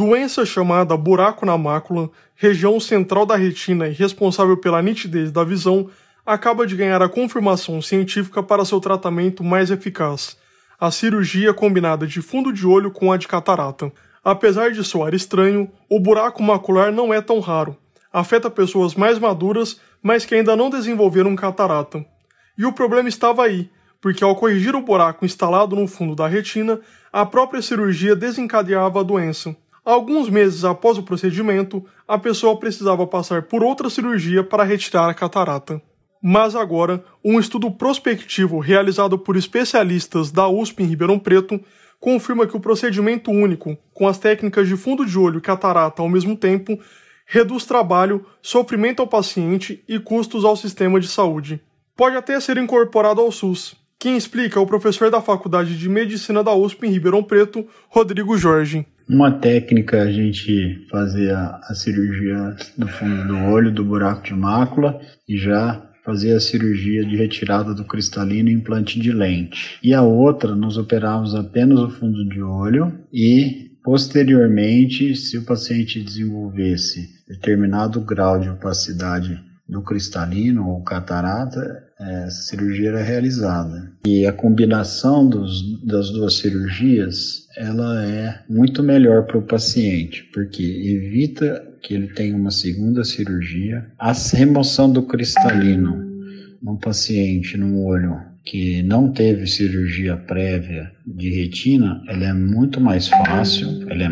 Doença chamada buraco na mácula, região central da retina e responsável pela nitidez da visão, acaba de ganhar a confirmação científica para seu tratamento mais eficaz, a cirurgia combinada de fundo de olho com a de catarata. Apesar de soar estranho, o buraco macular não é tão raro. Afeta pessoas mais maduras, mas que ainda não desenvolveram catarata. E o problema estava aí, porque ao corrigir o buraco instalado no fundo da retina, a própria cirurgia desencadeava a doença. Alguns meses após o procedimento, a pessoa precisava passar por outra cirurgia para retirar a catarata. Mas agora, um estudo prospectivo realizado por especialistas da USP em Ribeirão Preto confirma que o procedimento único, com as técnicas de fundo de olho e catarata ao mesmo tempo, reduz trabalho, sofrimento ao paciente e custos ao sistema de saúde. Pode até ser incorporado ao SUS. Quem explica é o professor da Faculdade de Medicina da USP em Ribeirão Preto, Rodrigo Jorge. Uma técnica é a gente fazer a cirurgia do fundo do olho, do buraco de mácula, e já fazer a cirurgia de retirada do cristalino e implante de lente. E a outra, nós operamos apenas o fundo de olho e, posteriormente, se o paciente desenvolvesse determinado grau de opacidade do cristalino ou catarata, essa cirurgia era realizada. E a combinação das duas cirurgias, ela é muito melhor para o paciente, porque evita que ele tenha uma segunda cirurgia. A remoção do cristalino num paciente, num olho que não teve cirurgia prévia de retina, ela é muito mais fácil,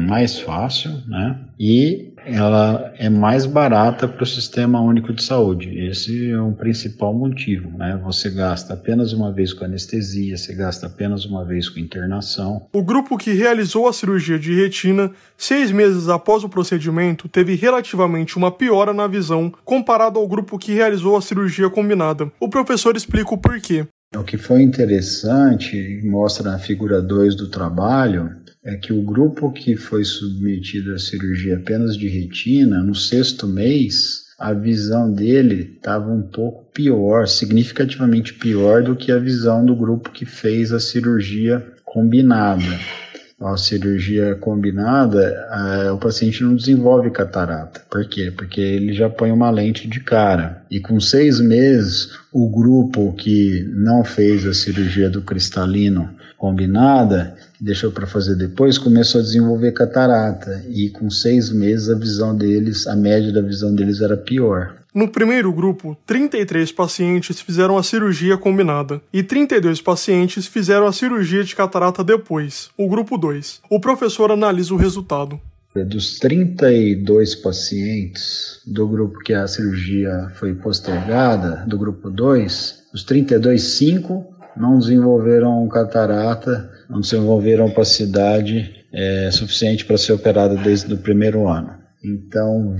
né? E ela é mais barata para o Sistema Único de Saúde. Esse é um principal motivo, né? Você gasta apenas uma vez com anestesia, você gasta apenas uma vez com internação. O grupo que realizou a cirurgia de retina, 6 meses após o procedimento, teve relativamente uma piora na visão comparado ao grupo que realizou a cirurgia combinada. O professor explica o porquê. O que foi interessante, e mostra na figura 2 do trabalho, é que o grupo que foi submetido à cirurgia apenas de retina, no 6º mês, a visão dele estava um pouco pior, significativamente pior do que a visão do grupo que fez a cirurgia combinada. A cirurgia combinada, o paciente não desenvolve catarata. Por quê? Porque ele já põe uma lente de cara. E com 6 meses, o grupo que não fez a cirurgia do cristalino combinada, que deixou para fazer depois, começou a desenvolver catarata. E com 6 meses, a média da visão deles era pior. No primeiro grupo, 33 pacientes fizeram a cirurgia combinada e 32 pacientes fizeram a cirurgia de catarata depois, o grupo 2. O professor analisa o resultado. Dos 32 pacientes do grupo que a cirurgia foi postergada, do grupo 2, os 32, 5 não desenvolveram catarata, não desenvolveram opacidade suficiente para ser operada desde o primeiro ano. Então,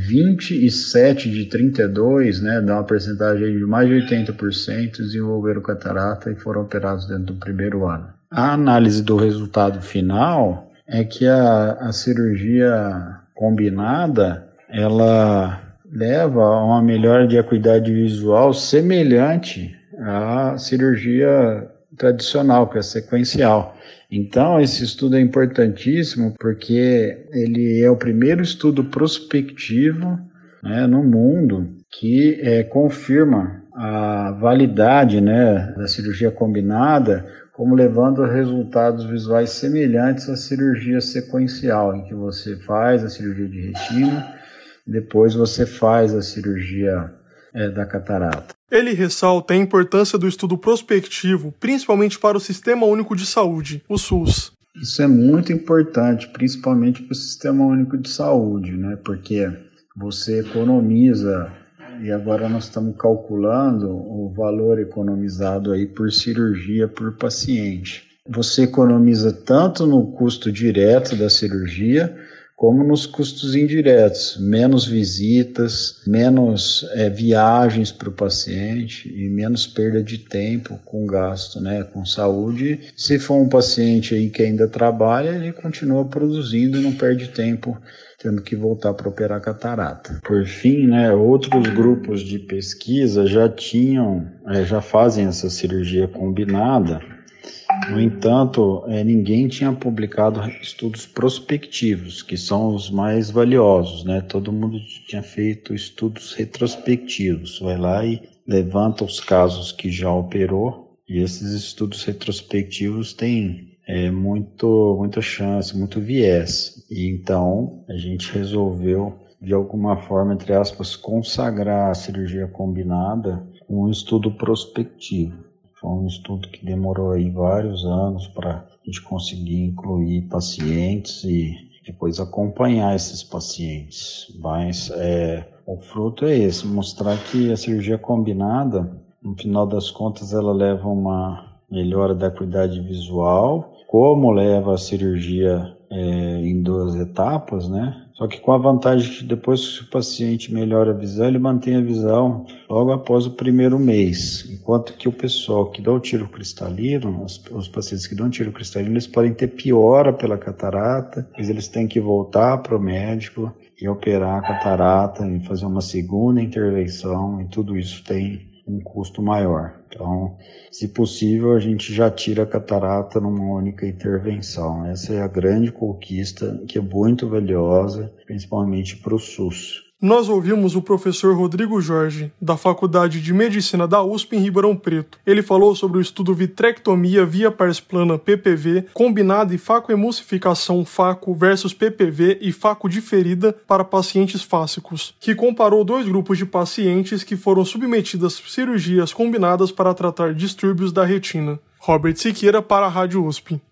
27 de 32, dá uma percentagem de mais de 80%, desenvolveram catarata e foram operados dentro do primeiro ano. A análise do resultado final é que a cirurgia combinada, ela leva a uma melhora de acuidade visual semelhante à cirurgia tradicional, que é sequencial. Então, esse estudo é importantíssimo porque ele é o primeiro estudo prospectivo no mundo que confirma a validade da cirurgia combinada como levando a resultados visuais semelhantes à cirurgia sequencial, em que você faz a cirurgia de retina, depois você faz a cirurgia da catarata. Ele ressalta a importância do estudo prospectivo, principalmente para o Sistema Único de Saúde, o SUS. Isso é muito importante, principalmente para o Sistema Único de Saúde, porque você economiza, e agora nós estamos calculando o valor economizado aí por cirurgia por paciente. Você economiza tanto no custo direto da cirurgia, como nos custos indiretos, menos visitas, menos viagens para o paciente e menos perda de tempo com gasto, com saúde. Se for um paciente aí que ainda trabalha, ele continua produzindo e não perde tempo tendo que voltar para operar catarata. Por fim, outros grupos de pesquisa já fazem essa cirurgia combinada No entanto, ninguém tinha publicado estudos prospectivos, que são os mais valiosos, né? Todo mundo tinha feito estudos retrospectivos. Vai lá e levanta os casos que já operou, e esses estudos retrospectivos têm muita chance, muito viés. E então a gente resolveu, de alguma forma, entre aspas, consagrar a cirurgia combinada com um estudo prospectivo. Foi um estudo que demorou aí vários anos para a gente conseguir incluir pacientes e depois acompanhar esses pacientes. Mas o fruto é esse, mostrar que a cirurgia combinada, no final das contas, ela leva uma melhora da acuidade visual, como leva a cirurgia em 2 etapas, né? Só que com a vantagem que depois que o paciente melhora a visão, ele mantém a visão logo após o primeiro mês. Enquanto que o pessoal que dá o tiro cristalino, os pacientes que dão tiro cristalino, eles podem ter piora pela catarata, mas eles têm que voltar para o médico e operar a catarata e fazer uma segunda intervenção, e tudo isso tem um custo maior. Então, se possível, a gente já tira a catarata numa única intervenção. Essa é a grande conquista, que é muito valiosa, principalmente para o SUS. Nós ouvimos o professor Rodrigo Jorge, da Faculdade de Medicina da USP em Ribeirão Preto. Ele falou sobre o estudo Vitrectomia via pars plana PPV, combinado e facoemulsificação FACO versus PPV e FACO diferida para pacientes fásicos, que comparou 2 grupos de pacientes que foram submetidas a cirurgias combinadas para tratar distúrbios da retina. Robert Siqueira para a Rádio USP.